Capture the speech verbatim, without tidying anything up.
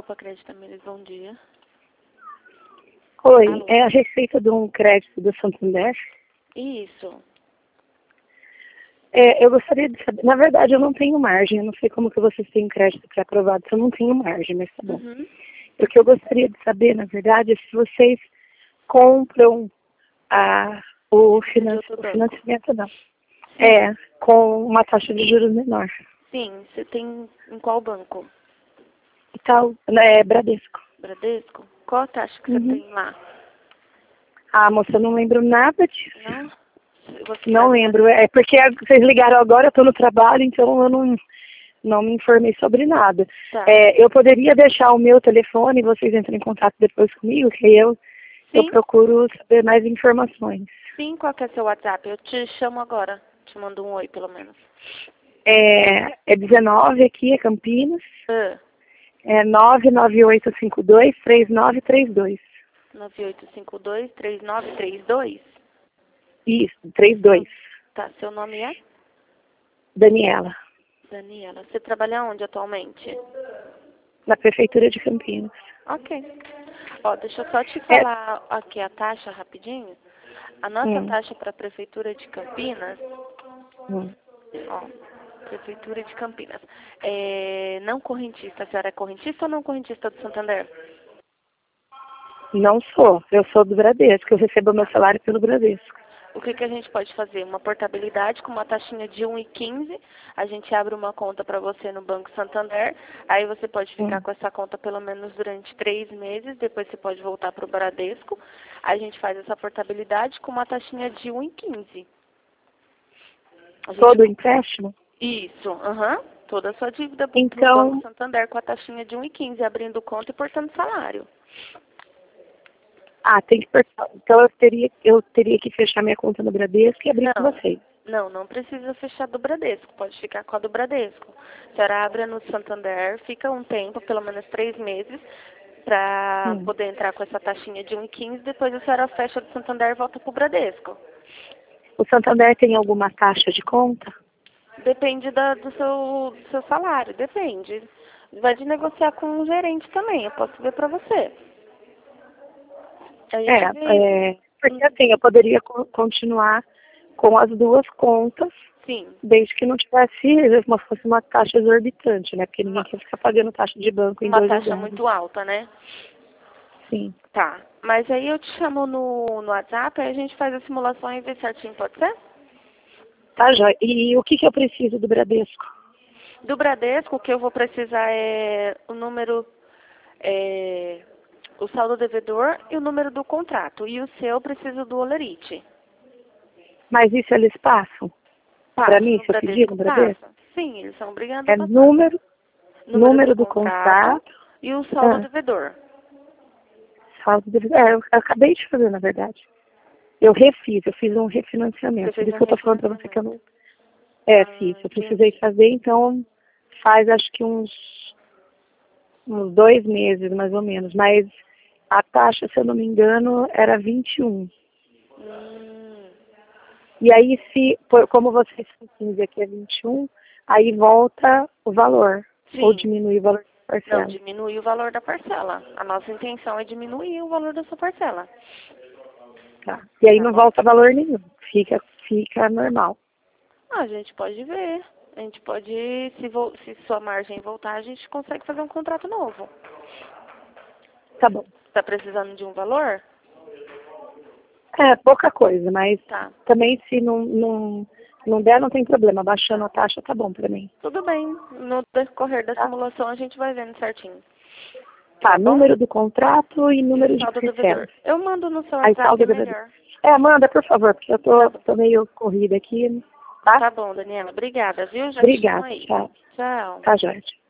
Copa Crédito Tamires, bom dia. Oi, Alô? é a receita de um crédito do Santander. Isso. É, eu gostaria de saber, na verdade eu não tenho margem, eu não sei como que vocês têm crédito pré-aprovado, se eu não tenho margem, mas tá bom. Uhum. O que eu gostaria de saber, na verdade, é se vocês compram a, o, finan De outro o banco. financiamento, não. Sim. É, com uma taxa de juros menor. Sim, você tem em qual banco? E tal, é Bradesco. Bradesco? Qual a taxa que você Uhum. tem lá? Ah, moça, eu não lembro nada disso. Não? Você Não sabe? lembro. É porque vocês ligaram agora, eu estou no trabalho, então eu não, não me informei sobre nada. Tá. É, eu poderia deixar o meu telefone e vocês entram em contato depois comigo, que aí eu, eu Sim? procuro saber mais informações. Sim, qual que é seu WhatsApp? Eu te chamo agora. Te mando um oi, pelo menos. É, é dezenove aqui, é Campinas. Ah, É nove nove oito cinco dois, três nove três dois. nove oito cinco dois, três nove três dois. Isso, trinta e dois. Tá, seu nome é? Daniela, Daniela. Você trabalha onde atualmente? na Prefeitura de Campinas. Ok. Ó, deixa eu só te É, falar aqui a taxa rapidinho. A nossa hum, taxa para a Prefeitura de Campinas, hum. ó, Prefeitura de Campinas, é não correntista. A senhora é correntista ou não correntista do Santander? Não sou, eu sou do Bradesco, eu recebo meu salário pelo Bradesco. O que, que a gente pode fazer? Uma portabilidade com uma taxinha de um e quinze. A gente abre uma conta para você no Banco Santander. Aí você pode ficar Hum. com essa conta pelo menos durante três meses. Depois você pode voltar para o Bradesco. A gente faz essa portabilidade com uma taxinha de um e quinze. A gente... Todo empréstimo? Isso, aham. Toda a sua dívida para o Banco Então, Santander com a taxinha de um e quinze, abrindo conta e portando salário. ah, tem que cortar. Então eu teria, eu teria que fechar minha conta no Bradesco e abrir com Não, vocês. não, não precisa fechar do Bradesco, pode ficar com a do Bradesco. A senhora abre no Santander, fica um tempo, pelo menos três meses, para Hum. poder entrar com essa taxinha de um e quinze, depois a senhora fecha do Santander e volta pro Bradesco. O Santander tem alguma taxa de conta? Depende da, do, seu, do seu salário, depende. Vai de negociar com o gerente também, eu posso ver para você. A gente vê isso. É, é, porque assim, eu poderia co- continuar com as duas contas, Sim. desde que não tivesse, uma, fosse uma taxa exorbitante, né? Porque ninguém Uma, quer ficar pagando taxa de banco em uma dois taxa lugares. muito alta, né? Sim. Tá. Mas aí eu te chamo no, no WhatsApp, aí a gente faz a simulação e vê certinho, pode ser? Tá, joia. E o que, que eu preciso do Bradesco? Do Bradesco, o que eu vou precisar é o número, é, o saldo devedor e o número do contrato. E o seu eu preciso do Olerite. Mas isso eles passam? Para Passa, mim, no se eu pedir Bradesco no Bradesco? passa. Sim, eles são obrigados a É passar. número, Número do número do contrato contrato. e o saldo Ah, devedor. saldo de, é, eu acabei de fazer, na verdade. Eu refiz, eu fiz um Você refinanciamento. Por fez isso um que eu tô falando pra você que eu refinanciamento. não... É, fiz. Ah, Eu precisei entendi. fazer, então faz acho que uns, uns dois meses, mais ou menos. Mas a taxa, se eu não me engano, era vinte e um. Hum, E aí, se, por- como vocês são quinze aqui é vinte e um, aí volta o valor. Ou sim. diminui o valor da Não, parcela. diminui o valor da parcela. A nossa intenção é diminuir o valor da sua parcela. Tá? E aí Tá não bom? volta valor nenhum. Fica, fica normal. Ah, a gente pode ver. A gente pode, se, vo- se sua margem voltar, a gente consegue fazer um contrato novo. Tá bom. Tá precisando de um valor? É, pouca coisa, mas Tá. também se não, não, não der, não tem problema. Baixando a taxa, tá bom pra mim. Tudo bem. No decorrer da Tá? simulação a gente vai vendo certinho. Tá, Tá bom? número do contrato e E o número de saldo parcela. devedor. Eu mando no seu Aí WhatsApp, saldo é devedor. melhor. É, manda, por favor, porque eu Tá tô, bom. tô meio corrida aqui, tá? Tá bom, Daniela. Obrigada, viu? Já te chamo Obrigada, aí. tchau. Tchau. Tá, Jorge.